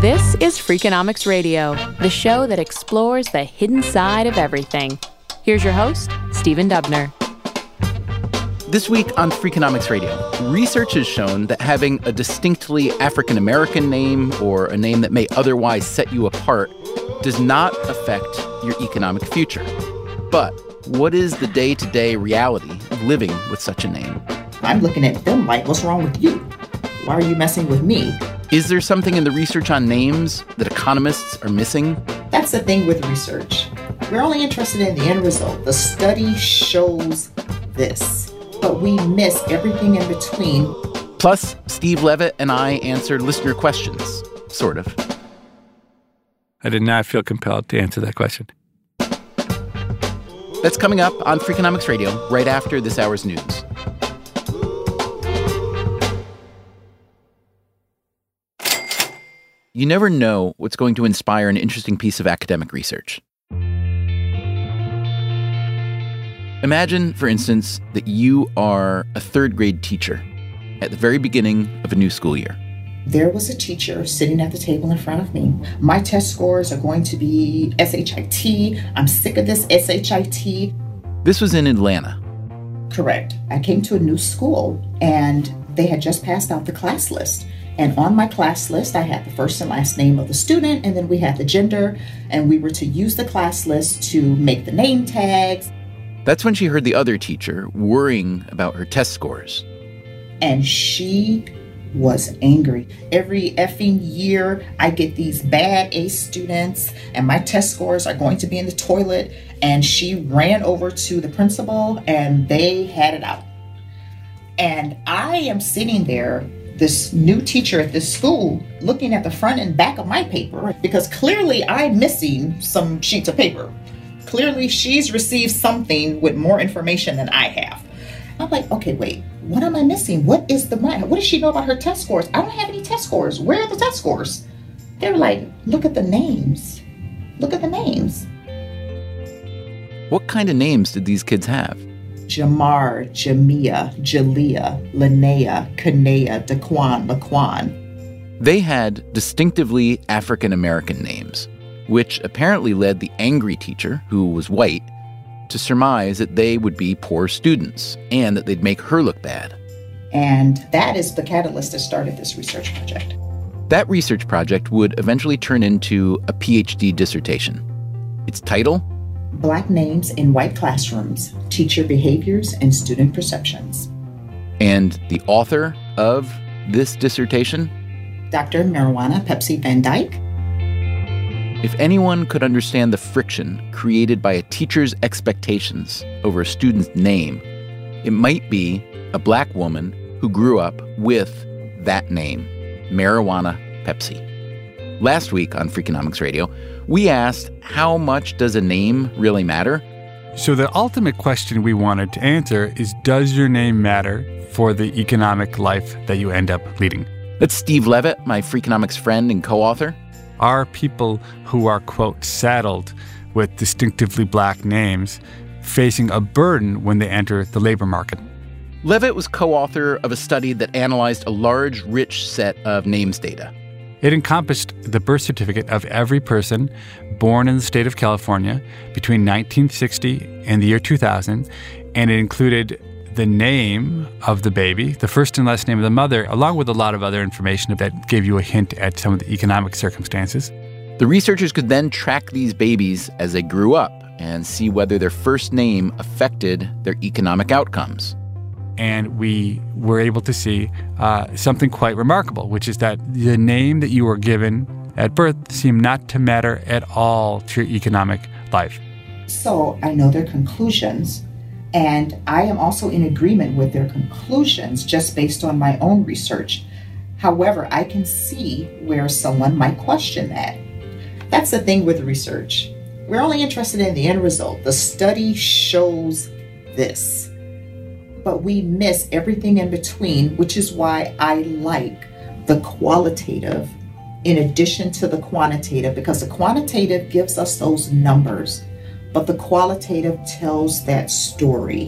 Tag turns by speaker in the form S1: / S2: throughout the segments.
S1: This is Freakonomics Radio, the show that explores the hidden side of everything. Here's your host, Stephen Dubner.
S2: This week on Freakonomics Radio, research has shown that having a distinctly African-American name or a name that may otherwise set you apart does not affect your economic future. But what is the day-to-day reality of living with such a name?
S3: I'm looking at them like, what's wrong with you? Why are you messing with me?
S2: Is there something in the research on names that economists are missing?
S3: That's the thing with research. We're only interested in the end result. The study shows this, but we miss everything in between.
S2: Plus, Steve Levitt and I answered listener questions, sort of.
S4: I did not feel compelled to answer that question.
S2: That's coming up on Freakonomics Radio right after this hour's news. You never know what's going to inspire an interesting piece of academic research. Imagine, for instance, that you are a third-grade teacher at the very beginning of a new school year.
S3: There was a teacher sitting at the table in front of me. My test scores are going to be SHIT. I'm sick of this SHIT.
S2: This was in Atlanta.
S3: Correct. I came to a new school, and they had just passed out the class list. And on my class list, I had the first and last name of the student, and then we had the gender, and we were to use the class list to make the name tags.
S2: That's when she heard the other teacher worrying about her test scores.
S3: And she was angry. Every effing year, I get these bad A students, and my test scores are going to be in the toilet. And she ran over to the principal, and they had it out. And I am sitting there, this new teacher at this school, looking at the front and back of my paper, because clearly I'm missing some sheets of paper. Clearly she's received something with more information than I have. I'm like, okay, wait, what am I missing? What does she know about her test scores? I don't have any test scores. Where are the test scores? They're like, look at the names. Look at the names.
S2: What kind of names did these kids have?
S3: Jamar, Jamia, Jalea, Linnea, Kanea, Daquan, Laquan.
S2: They had distinctively African-American names, which apparently led the angry teacher, who was white, to surmise that they would be poor students and that they'd make her look bad.
S3: And that is the catalyst that started this research project.
S2: That research project would eventually turn into a PhD dissertation. Its title?
S3: Black Names in White Classrooms, Teacher Behaviors and Student Perceptions.
S2: And the author of this dissertation?
S3: Dr. Marijuana Pepsi Van Dyke.
S2: If anyone could understand the friction created by a teacher's expectations over a student's name, it might be a black woman who grew up with that name, Marijuana Pepsi. Last week on Freakonomics Radio, we asked, how much does a name really matter?
S4: So the ultimate question we wanted to answer is, does your name matter for the economic life that you end up leading?
S2: That's Steve Levitt, my Freakonomics friend and co-author.
S4: Are people who are, quote, saddled with distinctively black names facing a burden when they enter the labor market?
S2: Levitt was co-author of a study that analyzed a large, rich set of names data.
S4: It encompassed the birth certificate of every person born in the state of California between 1960 and the year 2000, and it included the name of the baby, the first and last name of the mother, along with a lot of other information that gave you a hint at some of the economic circumstances.
S2: The researchers could then track these babies as they grew up and see whether their first name affected their economic outcomes.
S4: And we were able to see something quite remarkable, which is that the name that you were given at birth seemed not to matter at all to your economic life.
S3: So I know their conclusions, and I am also in agreement with their conclusions just based on my own research. However, I can see where someone might question that. That's the thing with research. We're only interested in the end result. The study shows this. But we miss everything in between, which is why I like the qualitative in addition to the quantitative, because the quantitative gives us those numbers, but the qualitative tells that story.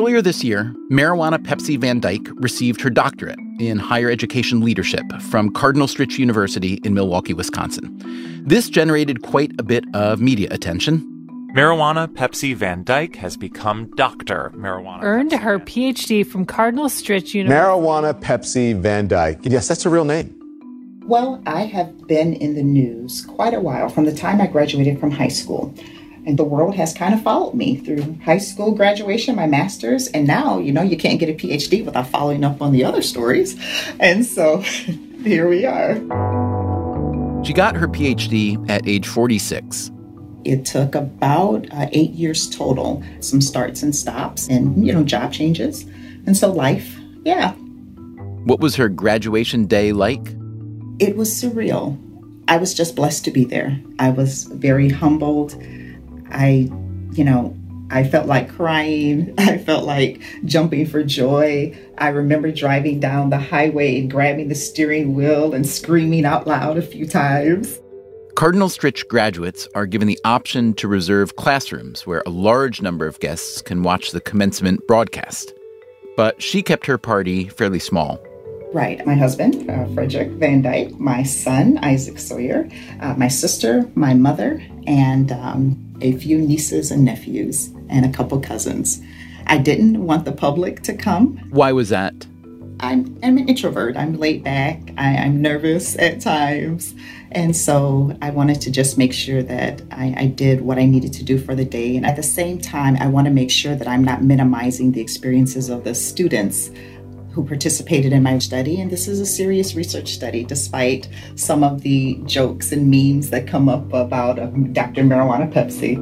S2: Earlier this year, Marijuana Pepsi Van Dyke received her doctorate in higher education leadership from Cardinal Stritch University in Milwaukee, Wisconsin. This generated quite a bit of media attention.
S5: Marijuana Pepsi Van Dyke has become Dr. Marijuana.
S6: Earned
S5: Pepsi
S6: her PhD from Cardinal Stritch University.
S7: Marijuana Pepsi Van Dyke. Yes, that's a real name.
S3: Well, I have been in the news quite a while from the time I graduated from high school. And the world has kind of followed me through high school graduation, my master's, and now, you can't get a PhD without following up on the other stories. And so here we are.
S2: She got her PhD at age 46.
S3: It took about 8 years total, some starts and stops and, job changes. And so life, yeah.
S2: What was her graduation day like?
S3: It was surreal. I was just blessed to be there. I was very humbled. I felt like crying. I felt like jumping for joy. I remember driving down the highway and grabbing the steering wheel and screaming out loud a few times.
S2: Cardinal Stritch graduates are given the option to reserve classrooms where a large number of guests can watch the commencement broadcast. But she kept her party fairly small.
S3: Right. My husband, Frederick Van Dyke, my son, Isaac Sawyer, my sister, my mother, and a few nieces and nephews, and a couple cousins. I didn't want the public to come.
S2: Why was that?
S3: I'm an introvert. I'm laid back. I'm nervous at times. And so I wanted to just make sure that I did what I needed to do for the day. And at the same time, I want to make sure that I'm not minimizing the experiences of the students who participated in my study. And this is a serious research study, despite some of the jokes and memes that come up about Dr. Marijuana Pepsi.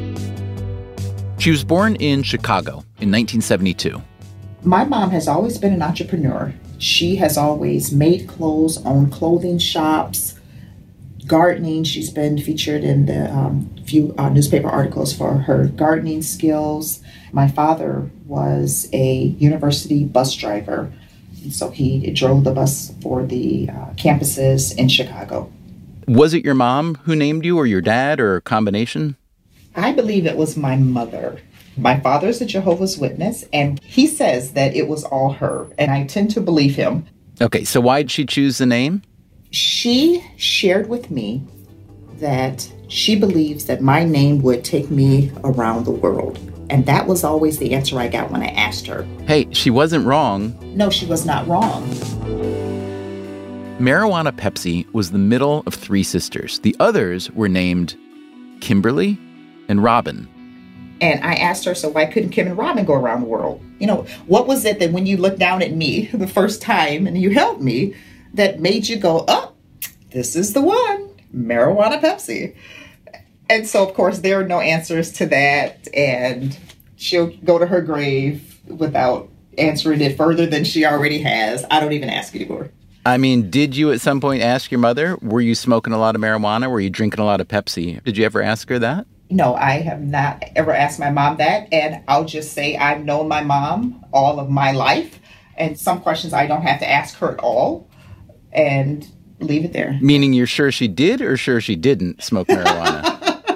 S2: She was born in Chicago in 1972.
S3: My mom has always been an entrepreneur. She has always made clothes, owned clothing shops, gardening. She's been featured in the few newspaper articles for her gardening skills. My father was a university bus driver, so he drove the bus for the campuses in Chicago.
S2: Was it your mom who named you, or your dad, or a combination?
S3: I believe it was my mother. My father's a Jehovah's Witness, and he says that it was all her, and I tend to believe him.
S2: Okay, so why did she choose the name?
S3: She shared with me that she believes that my name would take me around the world. And that was always the answer I got when I asked her.
S2: Hey, she wasn't wrong.
S3: No, she was not wrong.
S2: Marijuana Pepsi was the middle of three sisters. The others were named Kimberly and Robin.
S3: And I asked her, so why couldn't Kim and Robin go around the world? What was it that when you looked down at me the first time and you held me that made you go, oh, this is the one, Marijuana Pepsi? And so, of course, there are no answers to that. And she'll go to her grave without answering it further than she already has. I don't even ask anymore.
S2: I mean, did you at some point ask your mother, were you smoking a lot of marijuana? Were you drinking a lot of Pepsi? Did you ever ask her that?
S3: No, I have not ever asked my mom that. And I'll just say I've known my mom all of my life. And some questions I don't have to ask her at all. And leave it there.
S2: Meaning you're sure she did or sure she didn't smoke marijuana?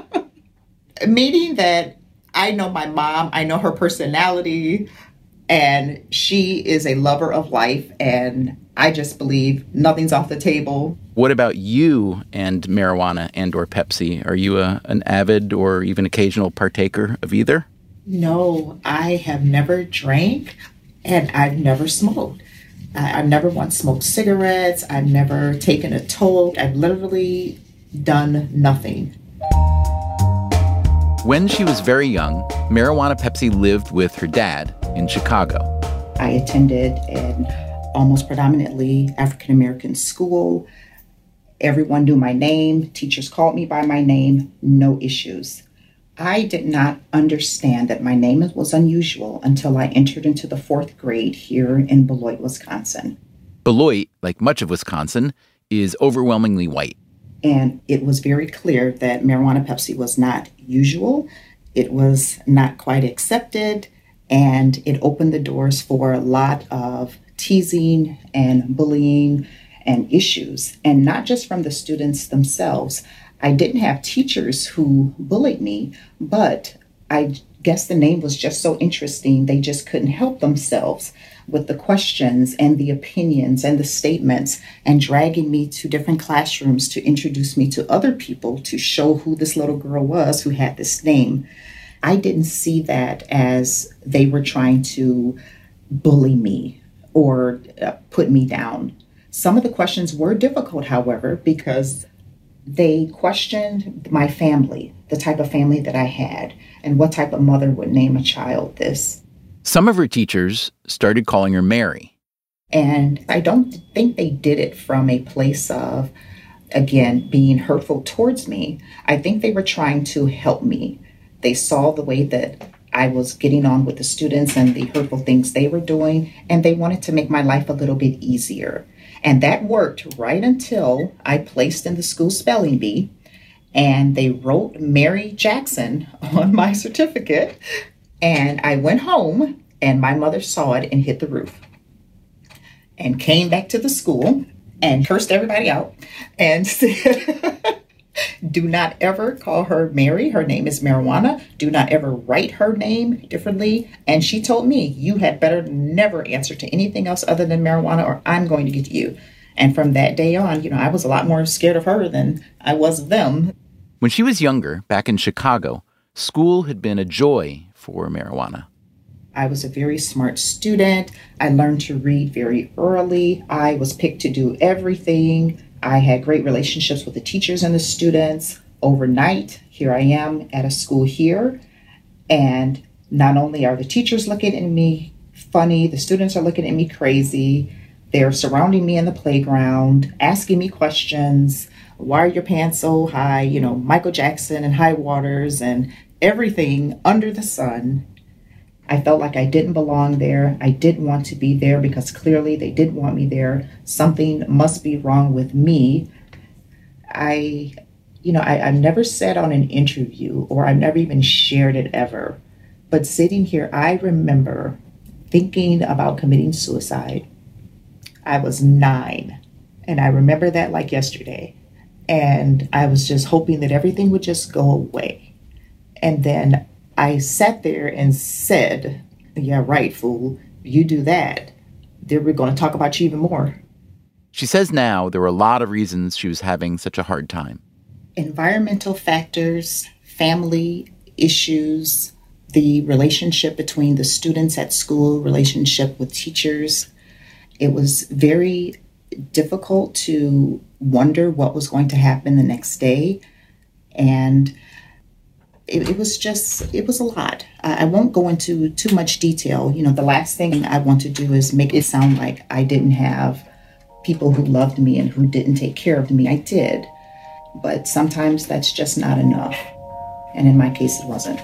S3: Meaning that I know my mom, I know her personality, and she is a lover of life, and I just believe nothing's off the table.
S2: What about you and marijuana and or Pepsi? Are you an avid or even occasional partaker of either?
S3: No, I have never drank, and I've never smoked. I've never once smoked cigarettes. I've never taken a toke. I've literally done nothing.
S2: When she was very young, Marijuana Pepsi lived with her dad in Chicago.
S3: I attended an almost predominantly African-American school. Everyone knew my name. Teachers called me by my name. No issues. I did not understand that my name was unusual until I entered into the 4th grade here in Beloit, Wisconsin.
S2: Beloit, like much of Wisconsin, is overwhelmingly white.
S3: And it was very clear that Marijuana Pepsi was not usual. It was not quite accepted. And it opened the doors for a lot of teasing and bullying and issues. And not just from the students themselves. I didn't have teachers who bullied me, but I guess the name was just so interesting. They just couldn't help themselves with the questions and the opinions and the statements, and dragging me to different classrooms to introduce me to other people to show who this little girl was who had this name. I didn't see that as they were trying to bully me or put me down. Some of the questions were difficult, however, because they questioned my family, the type of family that I had, and what type of mother would name a child this.
S2: Some of her teachers started calling her Mary.
S3: And I don't think they did it from a place of, again, being hurtful towards me. I think they were trying to help me. They saw the way that I was getting on with the students and the hurtful things they were doing, and they wanted to make my life a little bit easier. And that worked right until I placed in the school spelling bee, and they wrote Mary Jackson on my certificate. And I went home, and my mother saw it and hit the roof and came back to the school and cursed everybody out and said, do not ever call her Mary. Her name is Marijuana. Do not ever write her name differently. And she told me, you had better never answer to anything else other than marijuana, or I'm going to get you. And from that day on, I was a lot more scared of her than I was of them.
S2: When she was younger, back in Chicago, school had been a joy for Marijuana.
S3: I was a very smart student. I learned to read very early. I was picked to do everything. I had great relationships with the teachers and the students. Overnight, here I am at a school here. And not only are the teachers looking at me funny, the students are looking at me crazy. They're surrounding me in the playground, asking me questions. Why are your pants so high? Michael Jackson and high waters and everything under the sun. I felt like I didn't belong there. I didn't want to be there because clearly they didn't want me there. Something must be wrong with me. I've never said on an interview, or I've never even shared it ever. But sitting here, I remember thinking about committing suicide. I was 9, and I remember that like yesterday. And I was just hoping that everything would just go away. And then I sat there and said, yeah, right, fool, you do that, then we're going to talk about you even more.
S2: She says now there were a lot of reasons she was having such a hard time.
S3: Environmental factors, family issues, the relationship between the students at school, relationship with teachers. It was very difficult to wonder what was going to happen the next day. And it was a lot. I won't go into too much detail. The last thing I want to do is make it sound like I didn't have people who loved me and who didn't take care of me. I did. But sometimes that's just not enough. And in my case, it wasn't.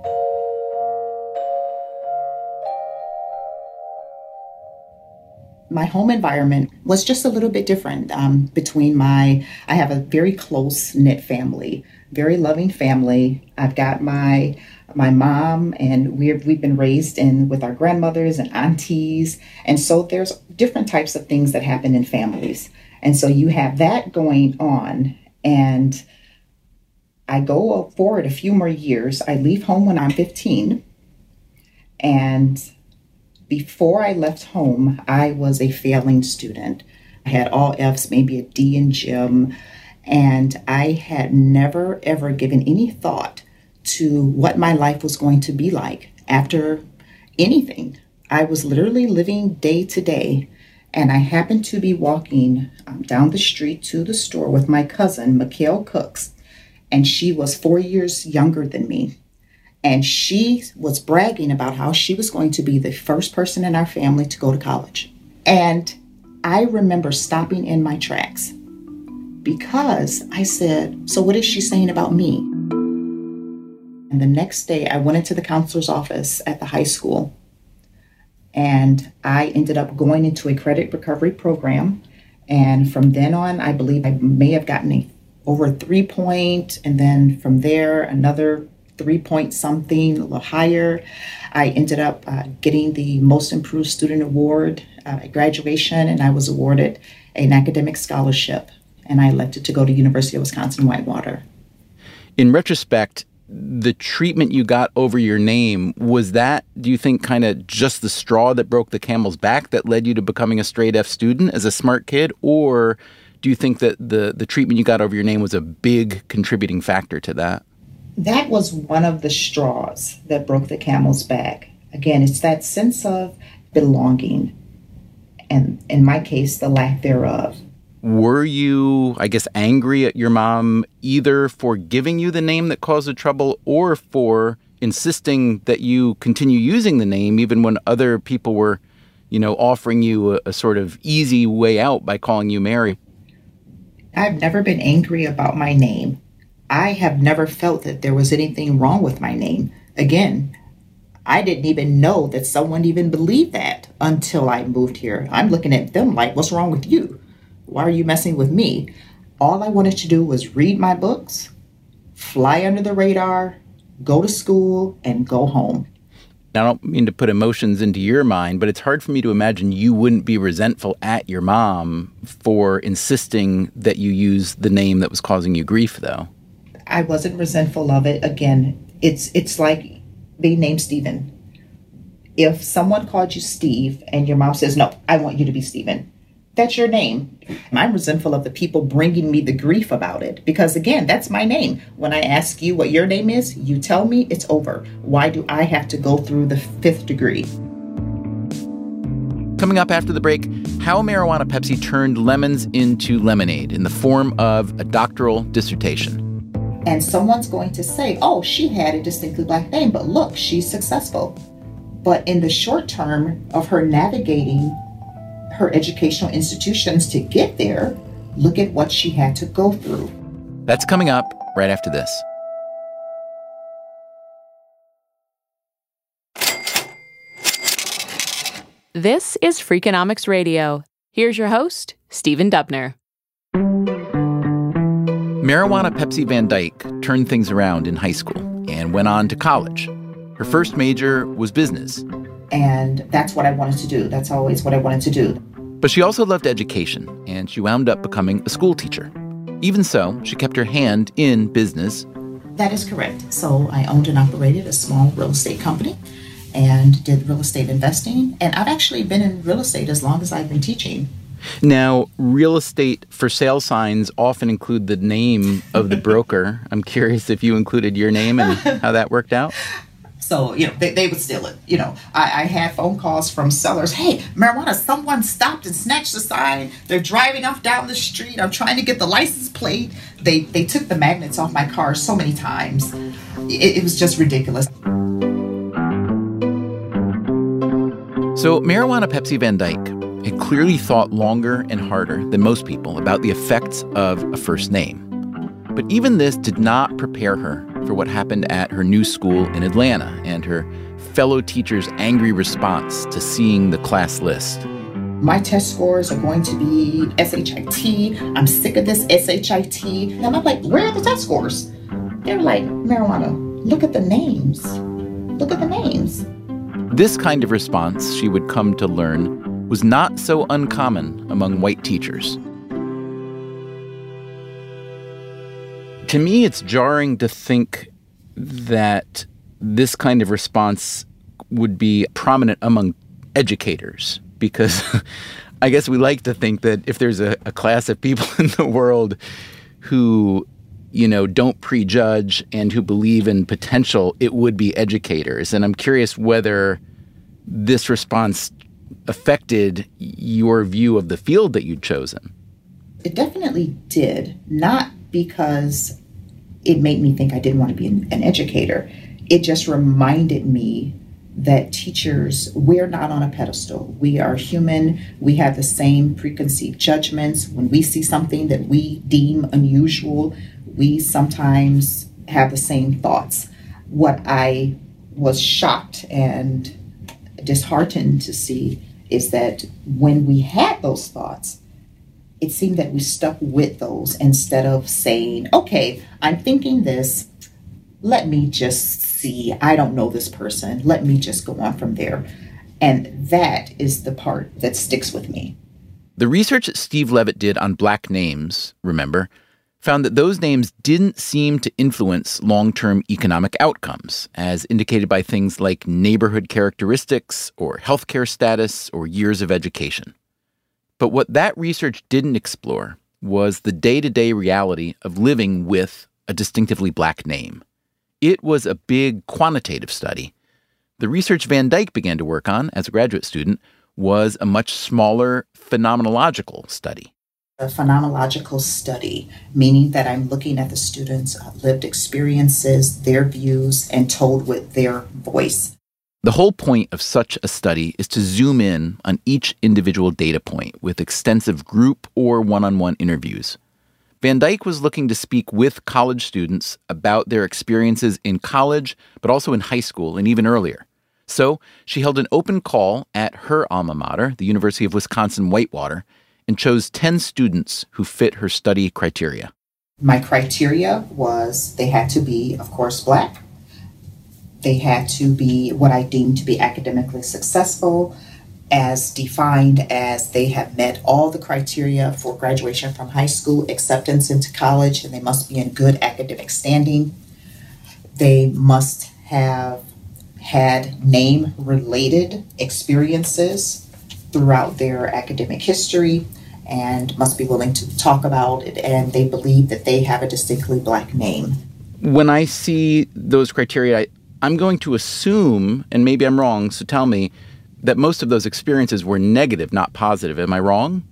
S3: My home environment was just a little bit different I have a very close-knit family, very loving family. I've got my mom, and we've been raised with our grandmothers and aunties. And so there's different types of things that happen in families. And so you have that going on. And I go forward a few more years. I leave home when I'm 15. And before I left home, I was a failing student. I had all Fs, maybe a D in gym, and I had never, ever given any thought to what my life was going to be like after anything. I was literally living day to day, and I happened to be walking down the street to the store with my cousin, Mikhail Cooks, and she was 4 years younger than me. And she was bragging about how she was going to be the first person in our family to go to college. And I remember stopping in my tracks because I said, so what is she saying about me? And the next day I went into the counselor's office at the high school, and I ended up going into a credit recovery program. And from then on, I believe I may have gotten over a 3-point, and then from there, another 3-point something, a little higher. I ended up getting the Most Improved Student Award at graduation, and I was awarded an academic scholarship, and I elected to go to University of Wisconsin-Whitewater.
S2: In retrospect, the treatment you got over your name, was that, do you think, kind of just the straw that broke the camel's back that led you to becoming a straight F student as a smart kid? Or do you think that the treatment you got over your name was a big contributing factor to that?
S3: That was one of the straws that broke the camel's back. Again, it's that sense of belonging, and in my case, the lack thereof.
S2: Were you, I guess, angry at your mom either for giving you the name that caused the trouble or for insisting that you continue using the name even when other people were, offering you a sort of easy way out by calling you Mary?
S3: I've never been angry about my name. I have never felt that there was anything wrong with my name. Again, I didn't even know that someone even believed that until I moved here. I'm looking at them like, what's wrong with you? Why are you messing with me? All I wanted to do was read my books, fly under the radar, go to school, and go home.
S2: Now, I don't mean to put emotions into your mind, but it's hard for me to imagine you wouldn't be resentful at your mom for insisting that you use the name that was causing you grief, though.
S3: I wasn't resentful of it. Again, it's like being named Stephen. If someone called you Steve and your mom says, no, I want you to be Stephen, that's your name. I'm resentful of the people bringing me the grief about it because, again, that's my name. When I ask you what your name is, you tell me, it's over. Why do I have to go through the 5th degree?
S2: Coming up after the break, how Marijuana Pepsi turned lemons into lemonade in the form of a doctoral dissertation.
S3: And someone's going to say, oh, she had a distinctly Black name, but look, she's successful. But in the short term of her navigating her educational institutions to get there, look at what she had to go through.
S2: That's coming up right after this.
S1: This is Freakonomics Radio. Here's your host, Stephen Dubner.
S2: Marijuana Pepsi Van Dyke turned things around in high school and went on to college. Her first major was business.
S3: And that's what I wanted to do. That's always what I wanted to do.
S2: But she also loved education, and she wound up becoming a school teacher. Even so, she kept her hand in business.
S3: That is correct. So I owned and operated a small real estate company and did real estate investing. And I've actually been in real estate as long as I've been teaching.
S2: Now, real estate for sale signs often include the name of the broker. I'm curious if you included your name and how that worked out.
S3: So, they would steal it. I had phone calls from sellers. Hey, marijuana, someone stopped and snatched the sign. They're driving off down the street. I'm trying to get the license plate. They took the magnets off my car so many times. It was just ridiculous.
S2: So Marijuana Pepsi Van Dyke had clearly thought longer and harder than most people about the effects of a first name. But even this did not prepare her for what happened at her new school in Atlanta and her fellow teachers' angry response to seeing the class list.
S3: My test scores are going to be SHIT. I'm sick of this SHIT. And I'm like, where are the test scores? They're like, Marijuana, look at the names. Look at the names.
S2: This kind of response, she would come to learn, was not so uncommon among white teachers. To me, it's jarring to think that this kind of response would be prominent among educators, because I guess we like to think that if there's a class of people in the world who, don't prejudge and who believe in potential, it would be educators. And I'm curious whether this response affected your view of the field that you'd chosen.
S3: It definitely did, not because it made me think I didn't want to be an educator. It just reminded me that teachers, we're not on a pedestal. We are human. We have the same preconceived judgments. When we see something that we deem unusual, we sometimes have the same thoughts. What I was shocked and disheartened to see is that when we had those thoughts, it seemed that we stuck with those instead of saying, okay, I'm thinking this. Let me just see. I don't know this person. Let me just go on from there. And that is the part that sticks with me.
S2: The research that Steve Levitt did on Black names, remember, found that those names didn't seem to influence long-term economic outcomes, as indicated by things like neighborhood characteristics or healthcare status or years of education. But what that research didn't explore was the day-to-day reality of living with a distinctively Black name. It was a big quantitative study. The research Van Dyke began to work on as a graduate student was a much smaller phenomenological study.
S3: A phenomenological study, meaning that I'm looking at the students' lived experiences, their views, and told with their voice.
S2: The whole point of such a study is to zoom in on each individual data point with extensive group or one-on-one interviews. Van Dyke was looking to speak with college students about their experiences in college, but also in high school and even earlier. So she held an open call at her alma mater, the University of Wisconsin-Whitewater, and chose 10 students who fit her study criteria.
S3: My criteria was they had to be, of course, Black. They had to be what I deemed to be academically successful, as defined as they have met all the criteria for graduation from high school, acceptance into college, and they must be in good academic standing. They must have had name-related experiences throughout their academic history and must be willing to talk about it, and they believe that they have a distinctly Black name.
S2: When I see those criteria, I'm going to assume, and maybe I'm wrong, so tell me, that most of those experiences were negative, not positive. Am I wrong?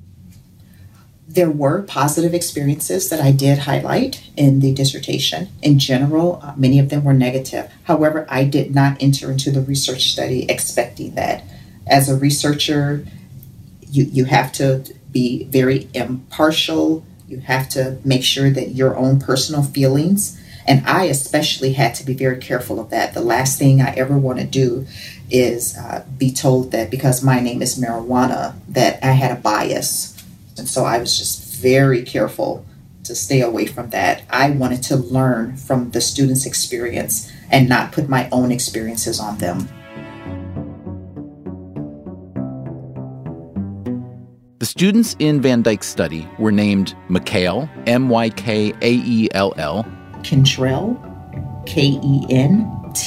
S3: There were positive experiences that I did highlight in the dissertation. In general, many of them were negative. However, I did not enter into the research study expecting that. As a researcher, you have to be very impartial. You have to make sure that your own personal feelings, and I especially had to be very careful of that. The last thing I ever want to do is be told that because my name is Marijuana, that I had a bias. And so I was just very careful to stay away from that. I wanted to learn from the students' experience and not put my own experiences on them.
S2: The students in Van Dyke's study were named Mykael, Mykaell,
S3: Kentrell, Kentrell,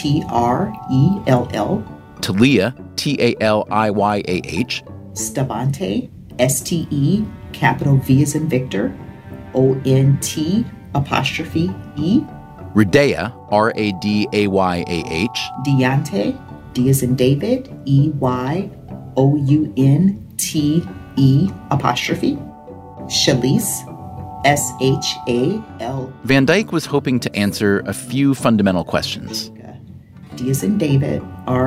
S2: Talia, Taliyah,
S3: Stevante, Ste, capital V as in Victor, ONT, apostrophe E,
S2: Radayah, Radayah,
S3: Deonte, D as in David, EYOUNTE, apostrophe, Shalise, SHAL.
S2: Van Dyke was hoping to answer a few fundamental questions.
S3: D as in David,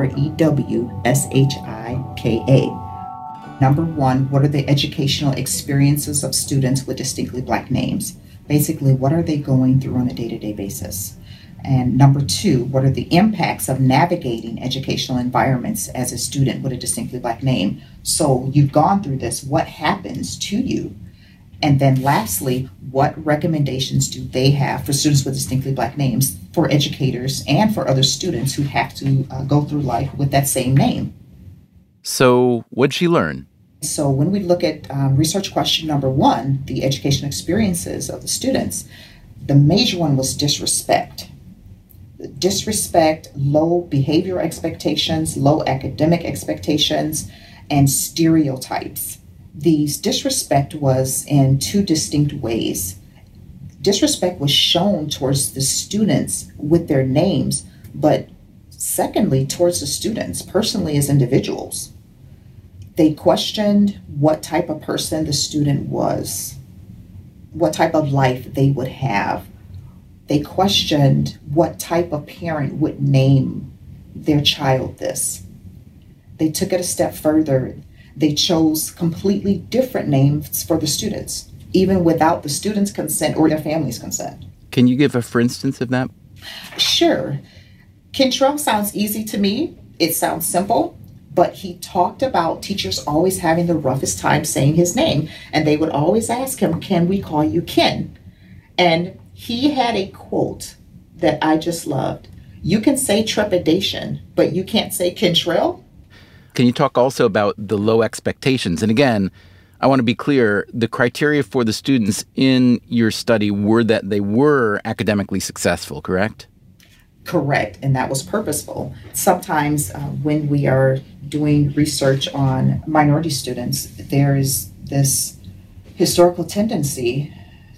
S3: REWSHIKA. Number one, what are the educational experiences of students with distinctly Black names? Basically, what are they going through on a day-to-day basis? And number two, what are the impacts of navigating educational environments as a student with a distinctly Black name? So you've gone through this, what happens to you? And then lastly, what recommendations do they have for students with distinctly Black names, for educators and for other students who have to go through life with that same name?
S2: So what'd she learn?
S3: So when we look at research question number one, the educational experiences of the students, the major one was disrespect. Disrespect, low behavioral expectations, low academic expectations, and stereotypes. The disrespect was in two distinct ways. Disrespect was shown towards the students with their names, but secondly, towards the students personally as individuals. They questioned what type of person the student was, what type of life they would have. They questioned what type of parent would name their child this. They took it a step further. They chose completely different names for the students, even without the students' consent or their family's consent.
S2: Can you give a for instance of that?
S3: Sure. Kentrell sounds easy to me. It sounds simple, but he talked about teachers always having the roughest time saying his name, and they would always ask him, "Can we call you Ken?" And he had a quote that I just loved. "You can say trepidation, but you can't say Kentrell."
S2: Can you talk also about the low expectations? And again, I want to be clear, the criteria for the students in your study were that they were academically successful, correct?
S3: Correct, and that was purposeful. Sometimes when we are doing research on minority students, there is this historical tendency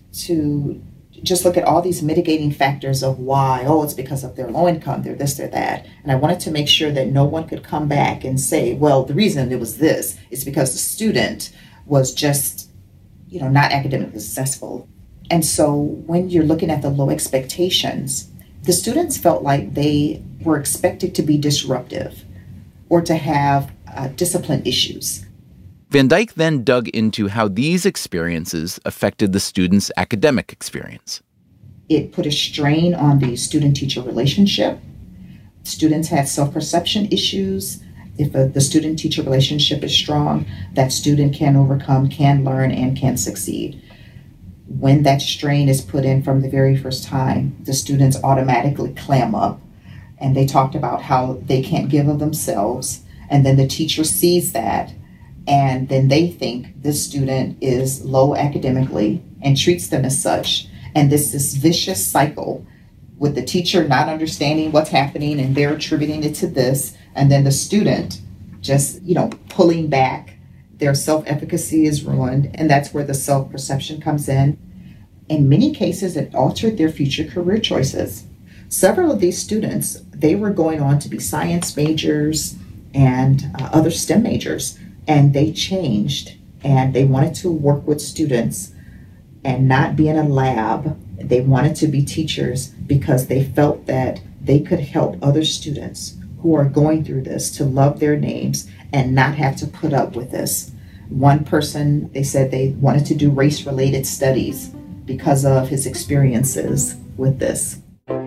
S3: to just look at all these mitigating factors of why, it's because of their low income, they're this, they're that. And I wanted to make sure that no one could come back and say, well, the reason it was this is because the student was just, not academically successful. And so when you're looking at the low expectations, the students felt like they were expected to be disruptive or to have discipline issues.
S2: Van Dyke then dug into how these experiences affected the students' academic experience.
S3: It put a strain on the student-teacher relationship. Students had self-perception issues. If the student-teacher relationship is strong, that student can overcome, can learn, and can succeed. When that strain is put in from the very first time, the students automatically clam up, and they talked about how they can't give of themselves, and then the teacher sees that, and then they think this student is low academically and treats them as such. And this vicious cycle with the teacher not understanding what's happening and they're attributing it to this, and then the student just, pulling back. Their self-efficacy is ruined, and that's where the self-perception comes in. In many cases, it altered their future career choices. Several of these students, they were going on to be science majors and other STEM majors, and they changed, and they wanted to work with students and not be in a lab. They wanted to be teachers because they felt that they could help other students who are going through this to love their names and not have to put up with this. One person, they said they wanted to do race-related studies because of his experiences with this.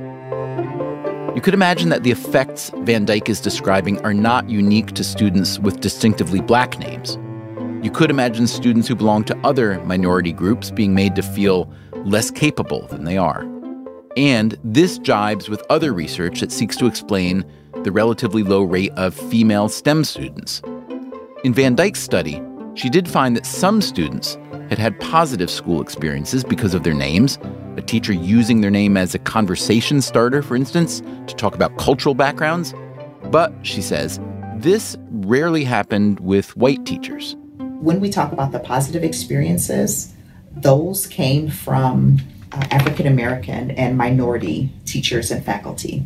S2: You could imagine that the effects Van Dyke is describing are not unique to students with distinctively Black names. You could imagine students who belong to other minority groups being made to feel less capable than they are. And this jibes with other research that seeks to explain the relatively low rate of female STEM students. In Van Dyke's study, she did find that some students had positive school experiences because of their names, a teacher using their name as a conversation starter, for instance, to talk about cultural backgrounds. But, she says, this rarely happened with white teachers.
S3: When we talk about the positive experiences, those came from African American and minority teachers and faculty.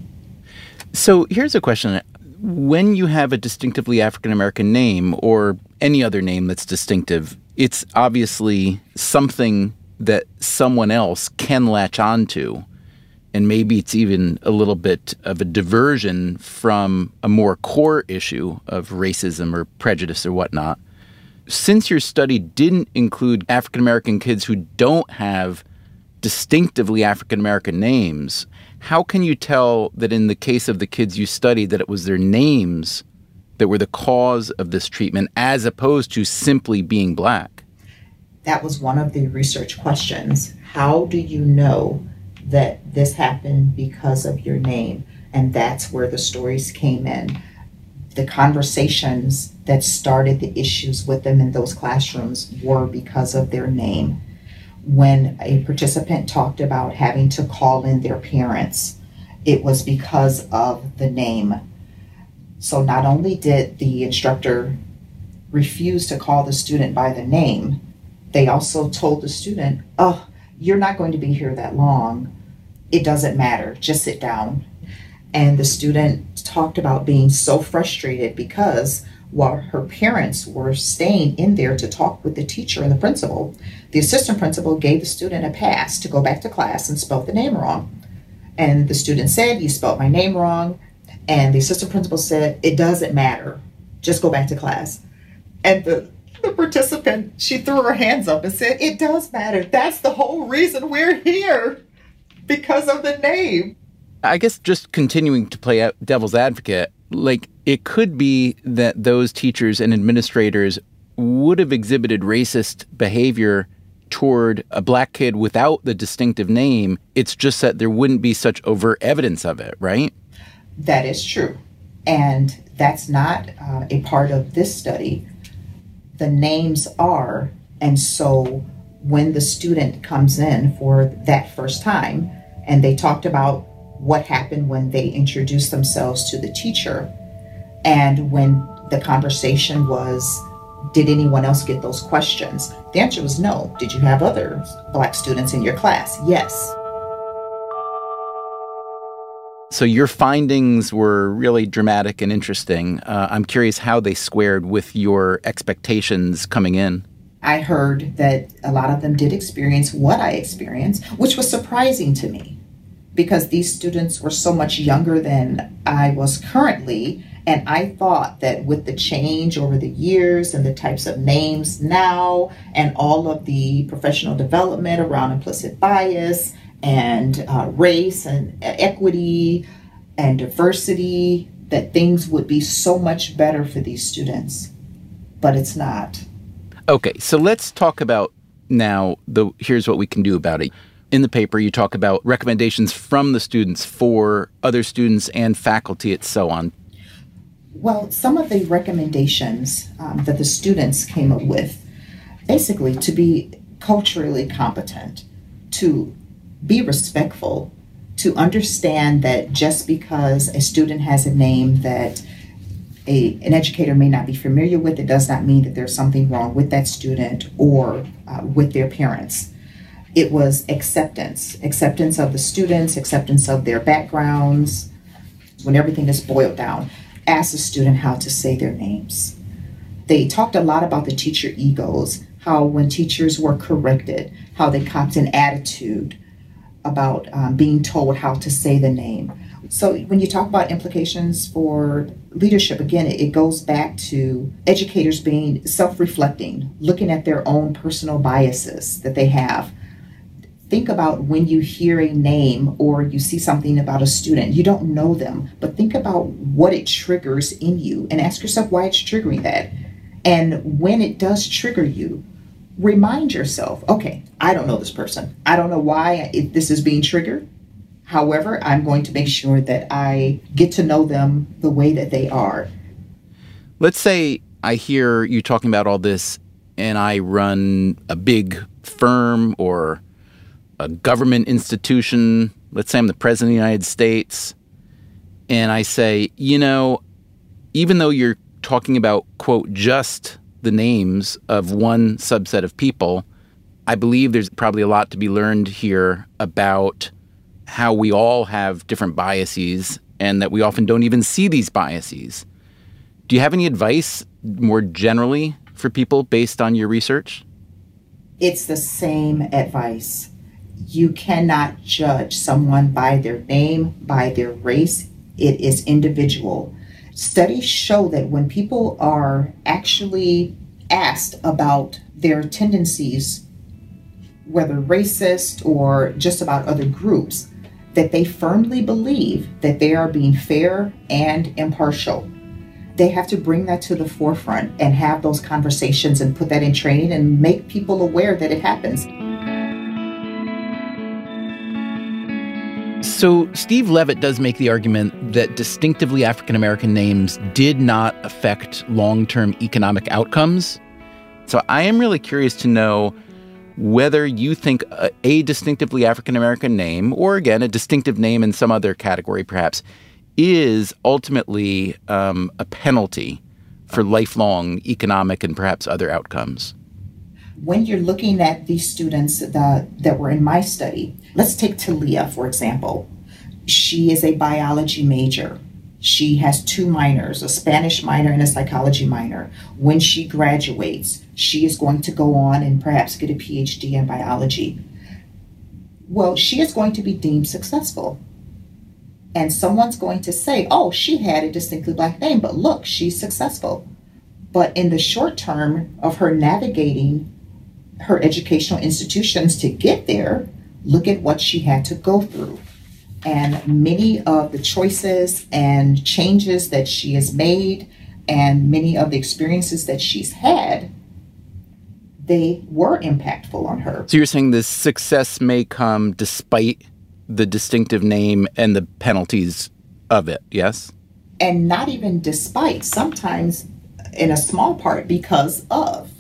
S2: So here's a question. When you have a distinctively African American name or any other name that's distinctive, it's obviously something that someone else can latch onto. And maybe it's even a little bit of a diversion from a more core issue of racism or prejudice or whatnot. Since your study didn't include African American kids who don't have distinctively African American names, how can you tell that in the case of the kids you studied that it was their names that were the cause of this treatment as opposed to simply being Black?
S3: That was one of the research questions. How do you know that this happened because of your name? And that's where the stories came in. The conversations that started the issues with them in those classrooms were because of their name. When a participant talked about having to call in their parents, it was because of the name. So not only did the instructor refuse to call the student by the name, they also told the student, you're not going to be here that long. It doesn't matter, just sit down. And the student talked about being so frustrated because while her parents were staying in there to talk with the teacher and the principal, the assistant principal gave the student a pass to go back to class and spelled the name wrong. And the student said, you spelled my name wrong. And the assistant principal said, it doesn't matter, just go back to class. And the participant, she threw her hands up and said, it does matter. That's the whole reason we're here, because of the name.
S2: I guess just continuing to play out devil's advocate, it could be that those teachers and administrators would have exhibited racist behavior toward a Black kid without the distinctive name. It's just that there wouldn't be such overt evidence of it, right?
S3: That is true. And that's not a part of this study. the names are. And so when the student comes in for that first time and they talked about what happened when they introduced themselves to the teacher, and when the conversation was, did anyone else get those questions? The answer was no. Did you have other Black students in your class? Yes.
S2: So your findings were really dramatic and interesting. I'm curious how they squared with your expectations coming in.
S3: I heard that a lot of them did experience what I experienced, which was surprising to me because these students were so much younger than I was currently. And I thought that with the change over the years and the types of names now and all of the professional development around implicit bias and race and equity and diversity, that things would be so much better for these students. But it's not.
S2: Okay, so let's talk about now, here's what we can do about it. In the paper, you talk about recommendations from the students for other students and faculty and so on.
S3: Well, some of the recommendations that the students came up with, basically to be culturally competent, to be respectful, to understand that just because a student has a name that an educator may not be familiar with, it does not mean that there's something wrong with that student or with their parents. It was acceptance of the students, acceptance of their backgrounds. When everything is boiled down, ask the student how to say their names. They talked a lot about the teacher egos, how when teachers were corrected, how they copped an attitude about being told how to say the name. So when you talk about implications for leadership, again, it goes back to educators being self-reflecting, looking at their own personal biases that they have. Think about when you hear a name or you see something about a student, you don't know them, but think about what it triggers in you and ask yourself why it's triggering that. And when it does trigger you, remind yourself, okay, I don't know this person. I don't know why this is being triggered. However, I'm going to make sure that I get to know them the way that they are.
S2: Let's say I hear you talking about all this and I run a big firm or a government institution. Let's say I'm the president of the United States. And I say, even though you're talking about, quote, just the names of one subset of people, I believe there's probably a lot to be learned here about how we all have different biases and that we often don't even see these biases. Do you have any advice more generally for people based on your research?
S3: It's the same advice. You cannot judge someone by their name, by their race. It is individual. Studies show that when people are actually asked about their tendencies, whether racist or just about other groups, that they firmly believe that they are being fair and impartial. They have to bring that to the forefront and have those conversations and put that in training and make people aware that it happens.
S2: So Steve Levitt does make the argument that distinctively African-American names did not affect long-term economic outcomes. So I am really curious to know whether you think a distinctively African-American name, or again, a distinctive name in some other category perhaps, is ultimately a penalty for lifelong economic and perhaps other outcomes.
S3: When you're looking at these students that were in my study, let's take Talia, for example. She is a biology major. She has 2 minors, a Spanish minor and a psychology minor. When she graduates, she is going to go on and perhaps get a PhD in biology. Well, she is going to be deemed successful. And someone's going to say, oh, she had a distinctly Black name, but look, she's successful. But in the short term of her navigating her educational institutions to get there, look at what she had to go through. And many of the choices and changes that she has made and many of the experiences that she's had, they were impactful on her.
S2: So you're saying this success may come despite the distinctive name and the penalties of it, yes?
S3: And not even despite, sometimes in a small part because of.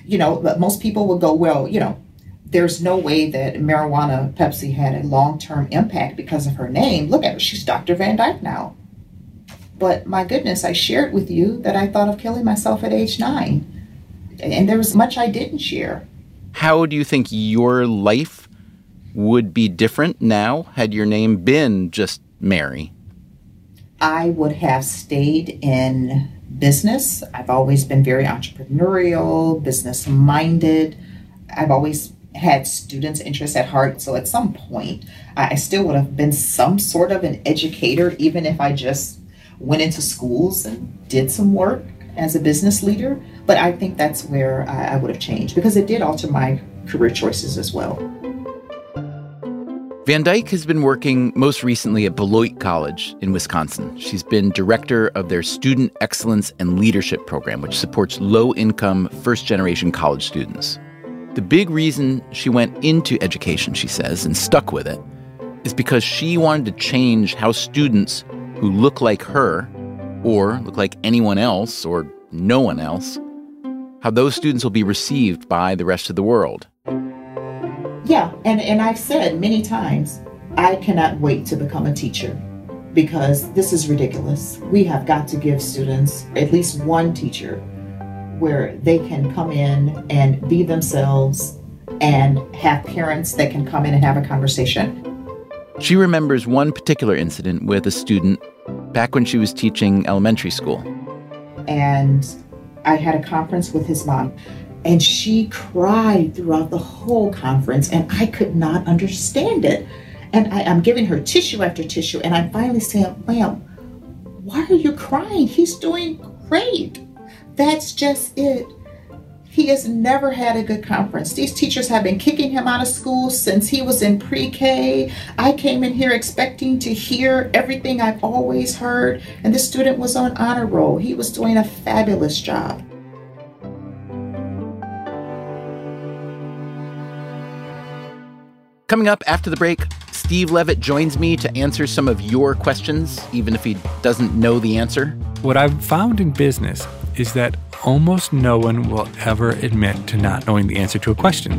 S3: most people would go, well, there's no way that Marijuana Pepsi had a long-term impact because of her name. Look at her. She's Dr. Van Dyke now. But my goodness, I shared with you that I thought of killing myself at age 9. And there was much I didn't share.
S2: How do you think your life would be different now had your name been just Mary?
S3: I would have stayed in business. I've always been very entrepreneurial, business-minded. I've always had students' interests at heart. So at some point, I still would have been some sort of an educator, even if I just went into schools and did some work as a business leader. But I think that's where I would have changed, because it did alter my career choices as well.
S2: Van Dyke has been working most recently at Beloit College in Wisconsin. She's been director of their Student Excellence and Leadership Program, which supports low-income, first-generation college students. The big reason she went into education, she says, and stuck with it, is because she wanted to change how students who look like her, or look like anyone else, or no one else, how those students will be received by the rest of the world.
S3: Yeah, and I've said many times, I cannot wait to become a teacher, because this is ridiculous. We have got to give students at least one teacher where they can come in and be themselves and have parents that can come in and have a conversation.
S2: She remembers one particular incident with a student back when she was teaching elementary school.
S3: And I had a conference with his mom, and she cried throughout the whole conference, and I could not understand it. And I'm giving her tissue after tissue, and I'm finally saying, ma'am, why are you crying? He's doing great. That's just it. He has never had a good conference. These teachers have been kicking him out of school since he was in pre-K. I came in here expecting to hear everything I've always heard, and this student was on honor roll. He was doing a fabulous job.
S2: Coming up after the break, Steve Levitt joins me to answer some of your questions, even if he doesn't know the answer.
S4: What I've found in business is that almost no one will ever admit to not knowing the answer to a question.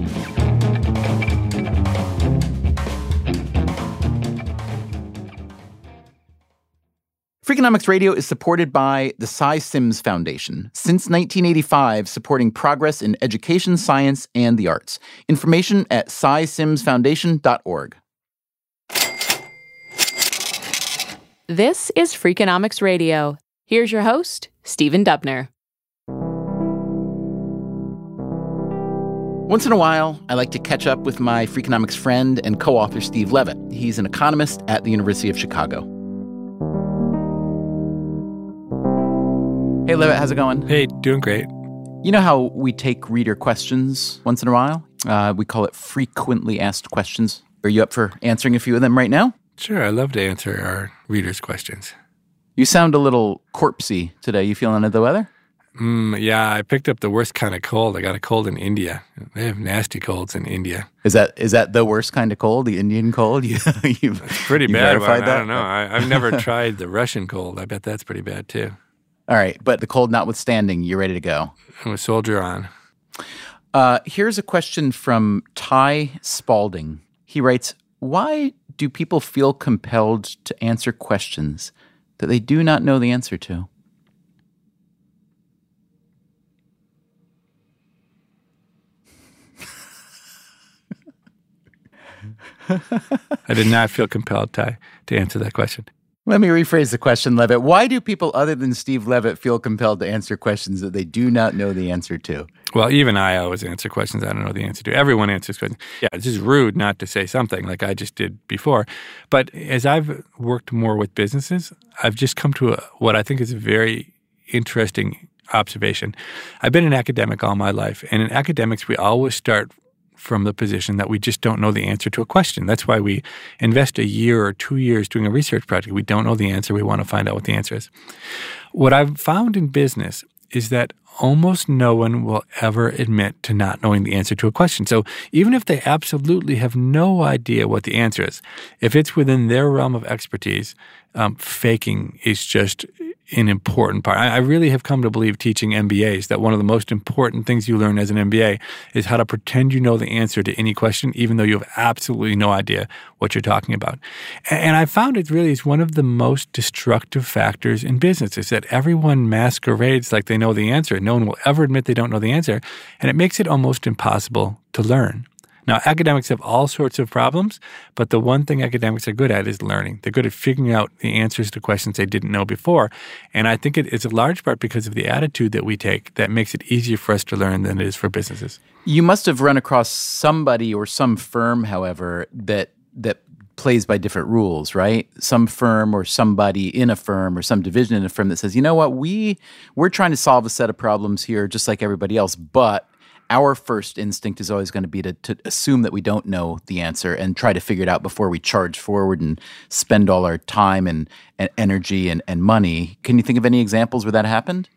S2: Freakonomics Radio is supported by the Cy Sims Foundation, since 1985, supporting progress in education, science, and the arts. Information at cysimsfoundation.org.
S1: This is Freakonomics Radio. Here's your host, Stephen Dubner.
S2: Once in a while, I like to catch up with my Freakonomics friend and co-author Steve Levitt. He's an economist at the University of Chicago. Hey, Levitt, how's it going?
S4: Hey, doing great.
S2: You know how we take reader questions once in a while? We call it frequently asked questions. Are you up for answering a few of them right now?
S4: Sure, I love to answer our readers' questions.
S2: You sound a little corpsey today. You feeling under the weather?
S4: Yeah, I picked up the worst kind of cold. I got a cold in India. They have nasty colds in India.
S2: Is that the worst kind of cold, the Indian cold?
S4: It's pretty bad. I don't know. I've never tried the Russian cold. I bet that's pretty bad, too.
S2: All right, but the cold notwithstanding, you're ready to go.
S4: I'm a soldier on.
S2: Here's a question from Ty Spalding. He writes, why do people feel compelled to answer questions that they do not know the answer to?
S4: I did not feel compelled, Ty, to answer that question.
S2: Let me rephrase the question, Levitt. Why do people other than Steve Levitt feel compelled to answer questions that they do not know the answer to?
S4: Well, even I always answer questions I don't know the answer to. Everyone answers questions. Yeah, it's just rude not to say something like I just did before. But as I've worked more with businesses, I've just come to what I think is a very interesting observation. I've been an academic all my life, and in academics, we always start from the position that we just don't know the answer to a question. That's why we invest a year or 2 years doing a research project. We don't know the answer. We want to find out what the answer is. What I've found in business is that almost no one will ever admit to not knowing the answer to a question. So even if they absolutely have no idea what the answer is, if it's within their realm of expertise, faking is just an important part. I really have come to believe teaching MBAs that one of the most important things you learn as an MBA is how to pretend you know the answer to any question, even though you have absolutely no idea what you're talking about. And I found it really is one of the most destructive factors in business is that everyone masquerades like they know the answer. No one will ever admit they don't know the answer, and it makes it almost impossible to learn. Now, academics have all sorts of problems, but the one thing academics are good at is learning. They're good at figuring out the answers to questions they didn't know before. And I think it's a large part because of the attitude that we take that makes it easier for us to learn than it is for businesses.
S2: You must have run across somebody or some firm, however, that plays by different rules, right? Some firm or somebody in a firm or some division in a firm that says, you know what, we're trying to solve a set of problems here just like everybody else, but our first instinct is always going to be to assume that we don't know the answer and try to figure it out before we charge forward and spend all our time and energy and money. Can you think of any examples where that happened?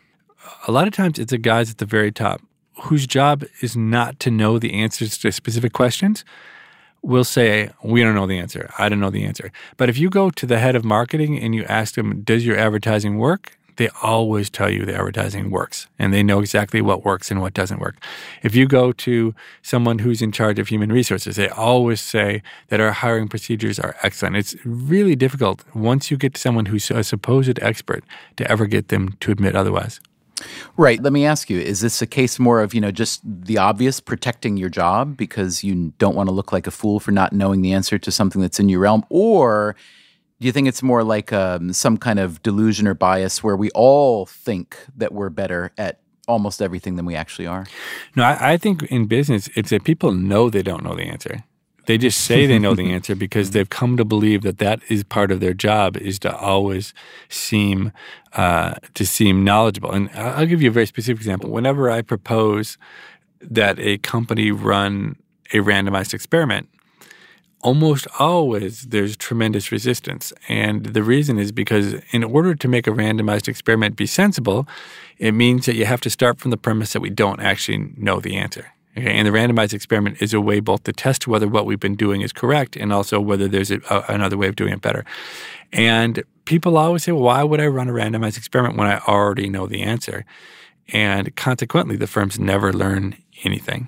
S4: A lot of times it's the guys at the very top whose job is not to know the answers to specific questions. Will say, we don't know the answer. I don't know the answer. But if you go to the head of marketing and you ask them, does your advertising work? They always tell you the advertising works, and they know exactly what works and what doesn't work. If you go to someone who's in charge of human resources, they always say that our hiring procedures are excellent. It's really difficult once you get to someone who's a supposed expert to ever get them to admit otherwise.
S2: Right. Let me ask you, is this a case more of, just the obvious, protecting your job because you don't want to look like a fool for not knowing the answer to something that's in your realm? Or do you think it's more like some kind of delusion or bias where we all think that we're better at almost everything than we actually are?
S4: No, I think in business, it's that people know they don't know the answer. They just say they know the answer because they've come to believe that is part of their job is to always seem knowledgeable. And I'll give you a very specific example. Whenever I propose that a company run a randomized experiment, almost always there's tremendous resistance. And the reason is because in order to make a randomized experiment be sensible, it means that you have to start from the premise that we don't actually know the answer. Okay? And the randomized experiment is a way both to test whether what we've been doing is correct and also whether there's another way of doing it better. And people always say, well, why would I run a randomized experiment when I already know the answer? And consequently, the firms never learn anything.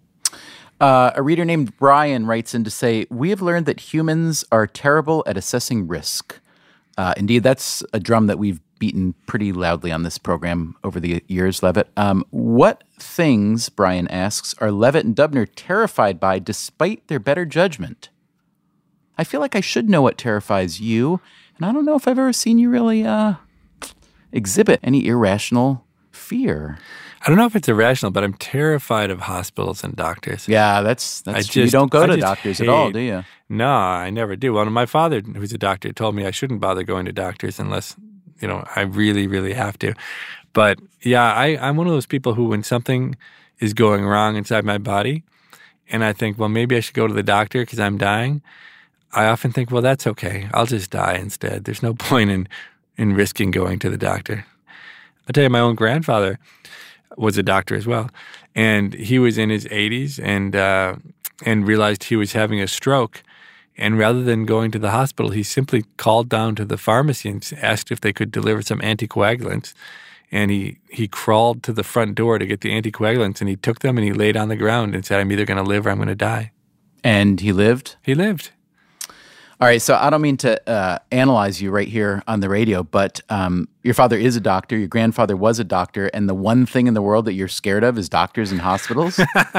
S2: A reader named Brian writes in to say, we have learned that humans are terrible at assessing risk. Indeed, that's a drum that we've beaten pretty loudly on this program over the years, Levitt. What things, Brian asks, are Levitt and Dubner terrified by despite their better judgment? I feel like I should know what terrifies you, and I don't know if I've ever seen you really exhibit any irrational fear.
S4: I don't know if it's irrational, but I'm terrified of hospitals and doctors.
S2: Yeah, that's true. You don't go to doctors at all, do you?
S4: No, I never do. Well, my father, who's a doctor, told me I shouldn't bother going to doctors unless, I really, really have to. But yeah, I'm one of those people who, when something is going wrong inside my body, and I think, well, maybe I should go to the doctor because I'm dying, I often think, well, that's okay. I'll just die instead. There's no point in risking going to the doctor. I'll tell you, my own grandfather was a doctor as well. And he was in his 80s and realized he was having a stroke. And rather than going to the hospital, he simply called down to the pharmacy and asked if they could deliver some anticoagulants. And he crawled to the front door to get the anticoagulants, and he took them and he laid on the ground and said, I'm either going to live or I'm going to die.
S2: And he lived?
S4: He lived.
S2: All right, so I don't mean to analyze you right here on the radio, but your father is a doctor, your grandfather was a doctor, and the one thing in the world that you're scared of is doctors and hospitals?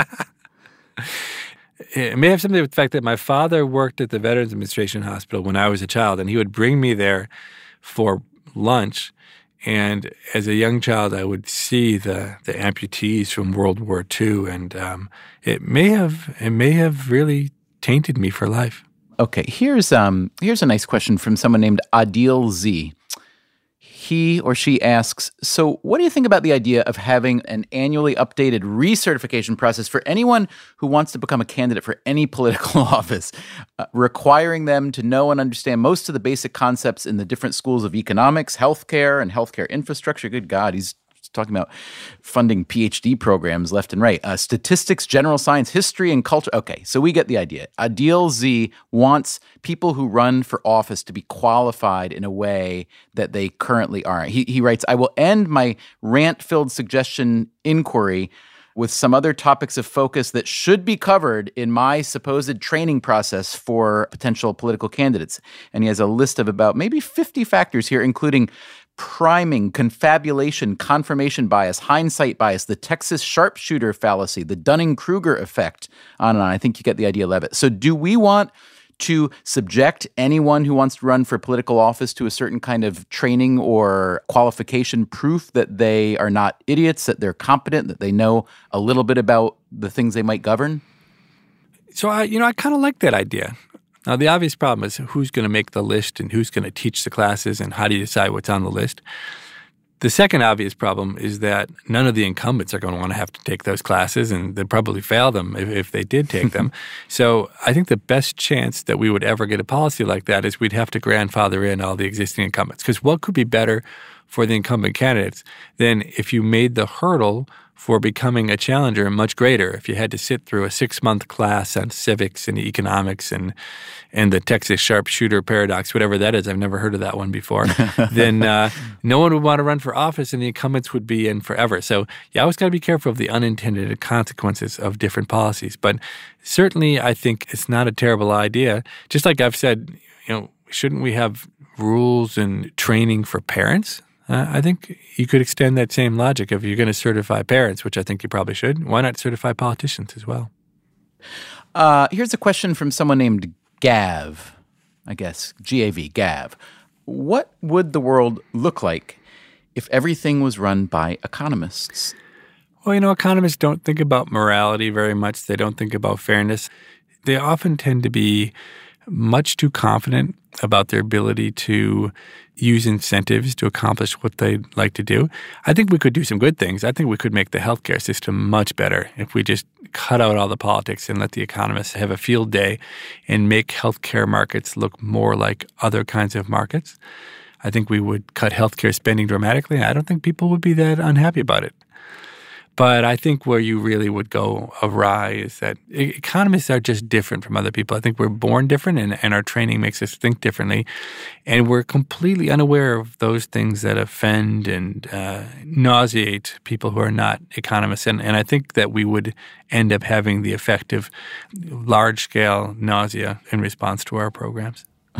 S4: It may have something to do with the fact that my father worked at the Veterans Administration Hospital when I was a child, and he would bring me there for lunch. And as a young child, I would see the amputees from World War II, and it may have really tainted me for life.
S2: Okay, here's a nice question from someone named Adil Z. He or she asks, so what do you think about the idea of having an annually updated recertification process for anyone who wants to become a candidate for any political office, requiring them to know and understand most of the basic concepts in the different schools of economics, healthcare, and healthcare infrastructure? Good God, he's talking about funding PhD programs left and right. Statistics, general science, history, and culture. Okay, so we get the idea. Adil Z wants people who run for office to be qualified in a way that they currently aren't. He writes, I will end my rant-filled suggestion inquiry with some other topics of focus that should be covered in my supposed training process for potential political candidates. And he has a list of about maybe 50 factors here, including priming, confabulation, confirmation bias, hindsight bias, the Texas sharpshooter fallacy, the Dunning-Kruger effect, on and on. I think you get the idea, Levitt. So do we want to subject anyone who wants to run for political office to a certain kind of training or qualification proof that they are not idiots, that they're competent, that they know a little bit about the things they might govern?
S4: So, I kind of like that idea. Now, the obvious problem is who's going to make the list and who's going to teach the classes and how do you decide what's on the list? The second obvious problem is that none of the incumbents are going to want to have to take those classes, and they'd probably fail them if they did take them. So I think the best chance that we would ever get a policy like that is we'd have to grandfather in all the existing incumbents. Because what could be better for the incumbent candidates than if you made the hurdle for becoming a challenger much greater? If you had to sit through a 6-month class on civics and economics and the Texas sharpshooter paradox, whatever that is, I've never heard of that one before, then no one would want to run for office and the incumbents would be in forever. So you always got to be careful of the unintended consequences of different policies. But certainly I think it's not a terrible idea. Just like I've said, shouldn't we have rules and training for parents? I think you could extend that same logic. If you're going to certify parents, which I think you probably should, why not certify politicians as well?
S2: Here's a question from someone named Gav, I guess, G-A-V, Gav. What would the world look like if everything was run by economists?
S4: Well, economists don't think about morality very much. They don't think about fairness. They often tend to be much too confident about their ability to use incentives to accomplish what they'd like to do. I think we could do some good things. I think we could make the healthcare system much better if we just cut out all the politics and let the economists have a field day and make healthcare markets look more like other kinds of markets. I think we would cut healthcare spending dramatically. I don't think people would be that unhappy about it. But I think where you really would go awry is that economists are just different from other people. I think we're born different and our training makes us think differently. And we're completely unaware of those things that offend and nauseate people who are not economists. And I think that we would end up having the effect of large-scale nausea in response to our programs.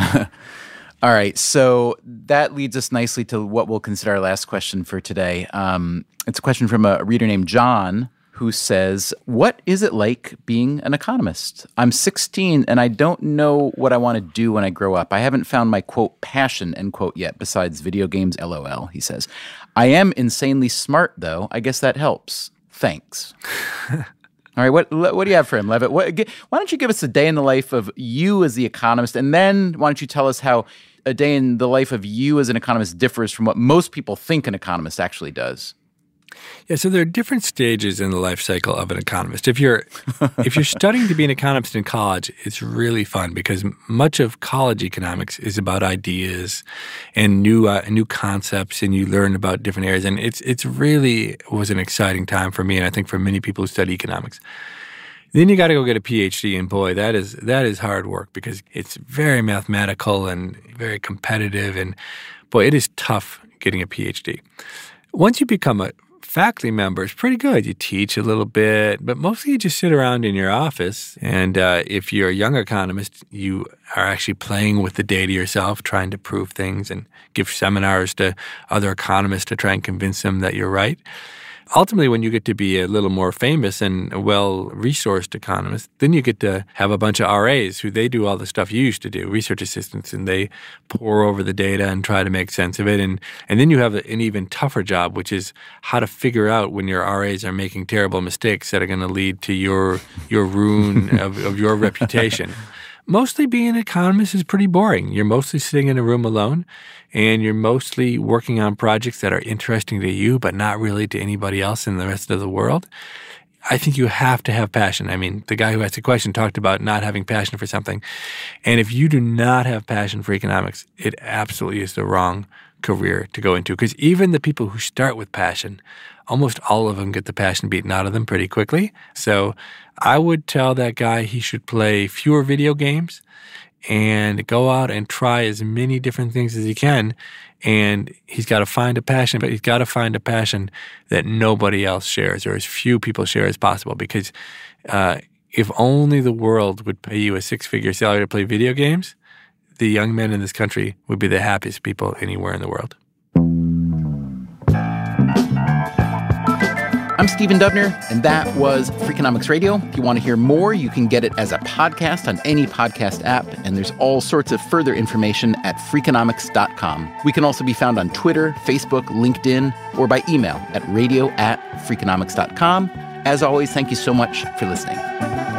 S2: All right, so that leads us nicely to what we'll consider our last question for today. It's a question from a reader named John who says, what is it like being an economist? I'm 16 and I don't know what I want to do when I grow up. I haven't found my, quote, passion, end quote, yet, besides video games, LOL, he says. I am insanely smart, though. I guess that helps. Thanks. All right, what do you have for him, Levitt? Why don't you give us a day in the life of you as the economist, and then why don't you tell us how a day in the life of you as an economist differs from what most people think an economist actually does?
S4: Yeah, so there are different stages in the life cycle of an economist. If you're studying to be an economist in college, it's really fun because much of college economics is about ideas and new concepts, and you learn about different areas. And it's really was an exciting time for me, and I think for many people who study economics. Then you got to go get a PhD, and boy, that is hard work because it's very mathematical and very competitive, and boy, it is tough getting a PhD. Once you become a faculty member, it's pretty good. You teach a little bit, but mostly you just sit around in your office. And if you're a young economist, you are actually playing with the data yourself, trying to prove things and give seminars to other economists to try and convince them that you're right. Ultimately, when you get to be a little more famous and a well-resourced economist, then you get to have a bunch of RAs who they do all the stuff you used to do, research assistants, and they pore over the data and try to make sense of it. And then you have an even tougher job, which is how to figure out when your RAs are making terrible mistakes that are going to lead to your ruin of your reputation. Mostly being an economist is pretty boring. You're mostly sitting in a room alone, and you're mostly working on projects that are interesting to you but not really to anybody else in the rest of the world. I think you have to have passion. I mean, the guy who asked the question talked about not having passion for something. And if you do not have passion for economics, it absolutely is the wrong career to go into, because even the people who start with passion, almost all of them get the passion beaten out of them pretty quickly. So I would tell that guy he should play fewer video games and go out and try as many different things as he can. And he's got to find a passion, but he's got to find a passion that nobody else shares or as few people share as possible. Because if only the world would pay you a six-figure salary to play video games, the young men in this country would be the happiest people anywhere in the world.
S2: I'm Stephen Dubner, and that was Freakonomics Radio. If you want to hear more, you can get it as a podcast on any podcast app, and there's all sorts of further information at Freakonomics.com. We can also be found on Twitter, Facebook, LinkedIn, or by email at radio@freakonomics.com. As always, thank you so much for listening.